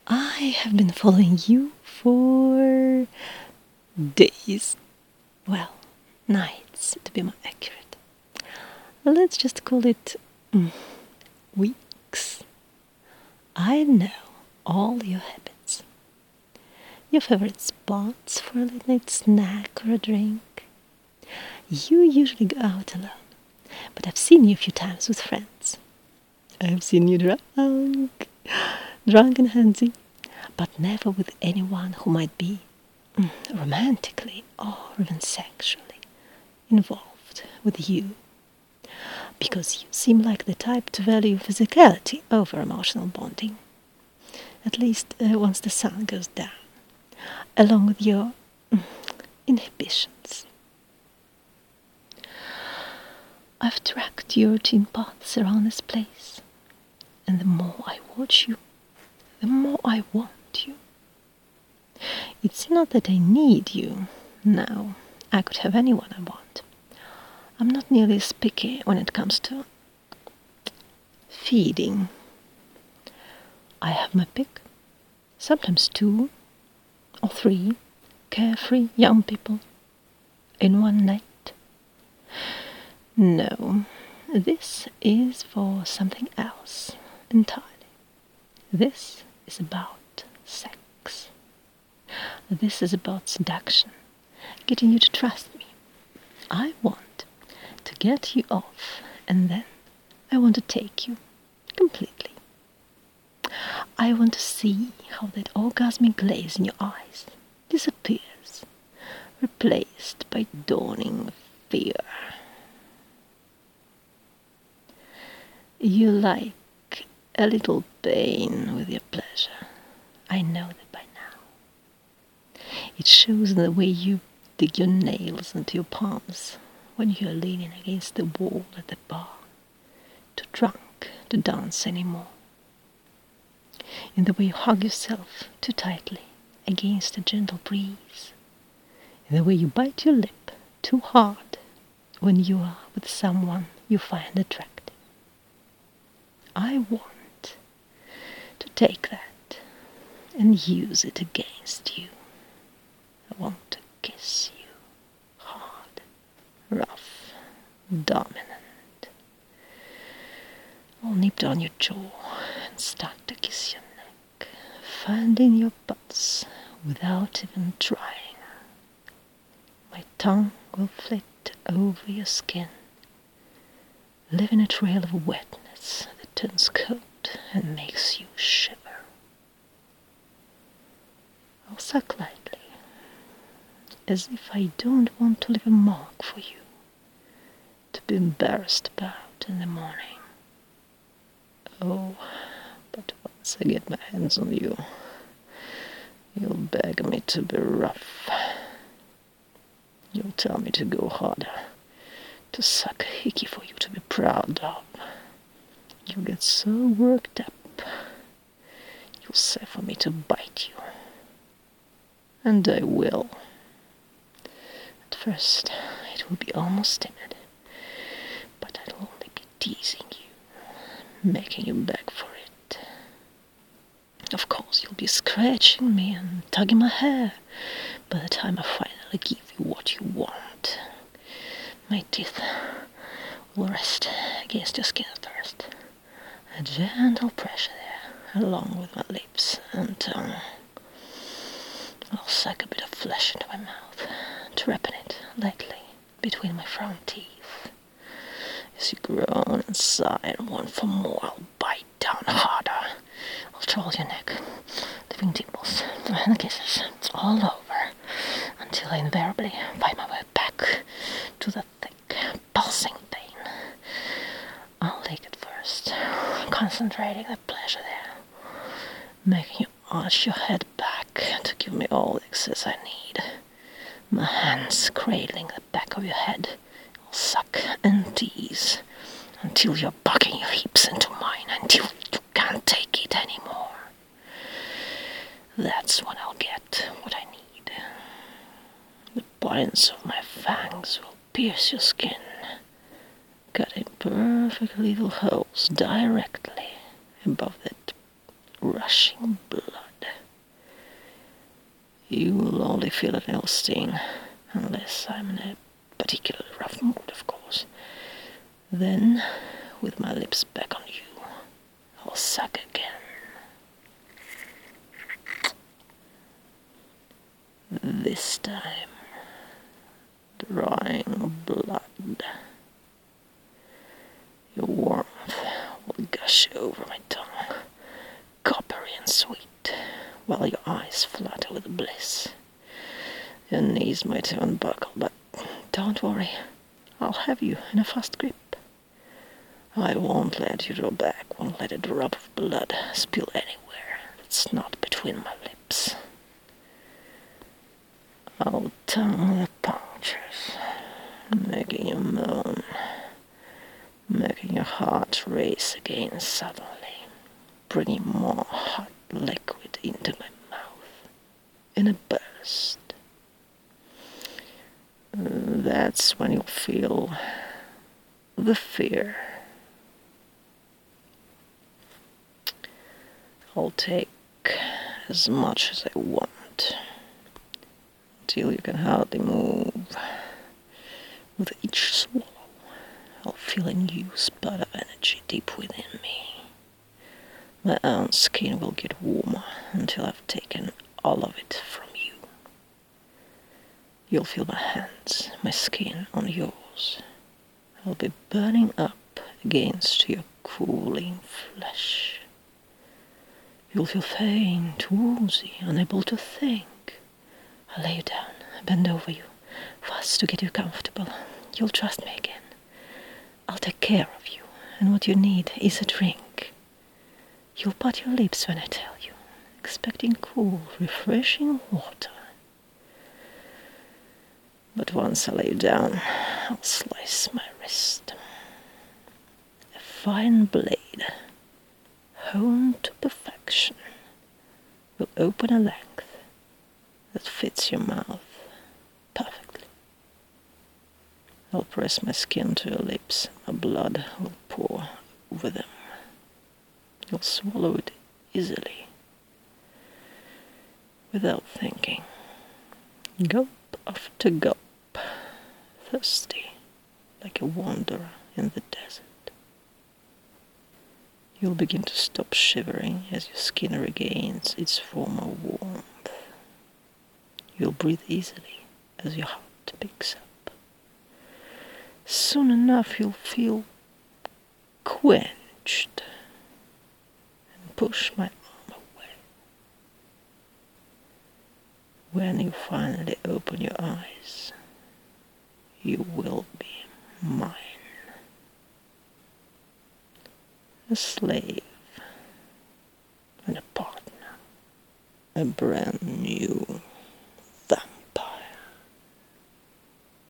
I have been following you for days. Well, nights, to be more accurate. Let's just call it weeks. I know all your habits. Your favorite spots for a late night snack or a drink. You usually go out alone, but I've seen you a few times with friends. I've seen you drunk, drunk and handsy, but never with anyone who might be romantically or even sexually involved with you. Because you seem like the type to value physicality over emotional bonding. At least once the sun goes down, along with your inhibitions. I've tracked your routine paths around this place, and the more I watch you, the more I want you. It's not that I need you. No, I could have anyone I want. I'm not nearly as picky when it comes to feeding. I have my pick, sometimes 2 or 3 carefree young people in one night. No, this is for something else entirely. This is about sex. This is about seduction, getting you to trust me. I want to get you off, and then I want to take you completely. I want to see how that orgasmic glaze in your eyes disappears, replaced by dawning fear. You like a little pain with your pleasure. I know that by now. It shows in the way you dig your nails into your palms when you're leaning against the wall at the bar, too drunk to dance anymore. In the way you hug yourself too tightly against a gentle breeze. In the way you bite your lip too hard when you are with someone you find attractive. I want to take that and use it against you. I want to kiss you hard, rough, dominant. I'll nip down your jaw and start to kiss your neck, finding your butts without even trying. My tongue will flit over your skin, leaving a trail of wetness that turns cold and makes you shiver. I'll suck lightly, as if I don't want to leave a mark for you to be embarrassed about in the morning. Oh, but once I get my hands on you, you'll beg me to be rough. You'll tell me to go harder, to suck a hickey for you to be proud of. You'll get so worked up, you'll say for me to bite you. And I will. At first, it will be almost timid, but I'll only be teasing you, making you beg for it. Of course, you'll be scratching me and tugging my hair by the time I finally give you what you want. My teeth will rest against your skin at first. A gentle pressure there, along with my lips and tongue. I'll suck a bit of flesh into my mouth, trapping it lightly between my front teeth. As you groan and sigh and want for more, I'll bite down harder. I'll troll your neck, leaving dimples and kisses all over, until I invariably find my way back to the thick, pulsing pain. I'll lick it first, concentrating the pleasure there, making you arch your head back to give me all the access I need. My hands cradling the back of your head, I'll suck and tease until you're bucking your hips into mine, until you can't take it anymore. That's when I'll get what I need. The points of my fangs will pierce your skin, cutting perfect little holes directly above that rushing blood. You will only feel a little sting, unless I'm in a particularly rough mood, of course. Then, with my lips back on you, I'll suck again. This time, drawing blood. Your warmth will gush over my tongue, coppery and sweet, while your eyes flutter with bliss. Your knees might unbuckle, but don't worry, I'll have you in a fast grip. I won't let you draw back, won't let a drop of blood spill anywhere that's not between my lips. I'll tongue the punctures, making you moan, making your heart race again suddenly, bringing more hot liquid into my mouth in a burst. That's when you'll feel the fear. I'll take as much as I want, until you can hardly move. With each swallow, I'll feel a new spurt of energy deep within me. My own skin will get warmer until I've taken all of it from you. You'll feel my hands, my skin on yours. I'll be burning up against your cooling flesh. You'll feel faint, woozy, unable to think. I'll lay you down, bend over you, fast to get you comfortable. You'll trust me again. I'll take care of you, and what you need is a drink. You'll pat your lips when I tell you, expecting cool, refreshing water. But once I lay you down, I'll slice my wrist. A fine blade, honed to perfection, will open a length that fits your mouth perfectly. I'll press my skin to your lips, my blood will pour over them. You'll swallow it easily, without thinking. Gulp after gulp, thirsty like a wanderer in the desert. You'll begin to stop shivering as your skin regains its former warmth. You'll breathe easily as your heart picks up. Soon enough you'll feel quenched and push my arm away. When you finally open your eyes, you will be mine. A slave and a partner, a brand new